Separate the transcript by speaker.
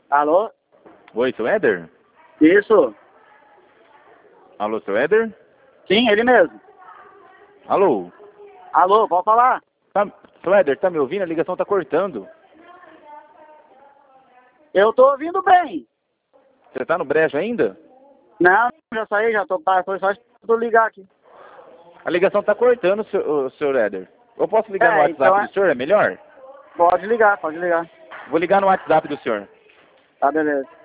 Speaker 1: Alô?
Speaker 2: Oi, seu Éder?
Speaker 1: Isso.
Speaker 2: Alô, seu Éder?
Speaker 1: Sim, ele mesmo.
Speaker 2: Alô?
Speaker 1: Alô, pode falar?
Speaker 2: Seu Éder, tá me ouvindo? A ligação tá cortando.
Speaker 1: Eu tô ouvindo bem.
Speaker 2: Você tá no brejo ainda?
Speaker 1: Não, já saí, já tô. Foi só eu ligar aqui.
Speaker 2: A ligação tá cortando, seu Éder. Eu posso ligar no WhatsApp
Speaker 1: Então
Speaker 2: do senhor? É melhor?
Speaker 1: pode ligar, pode ligar.
Speaker 2: Vou ligar no WhatsApp do senhor.
Speaker 1: Tá, beleza.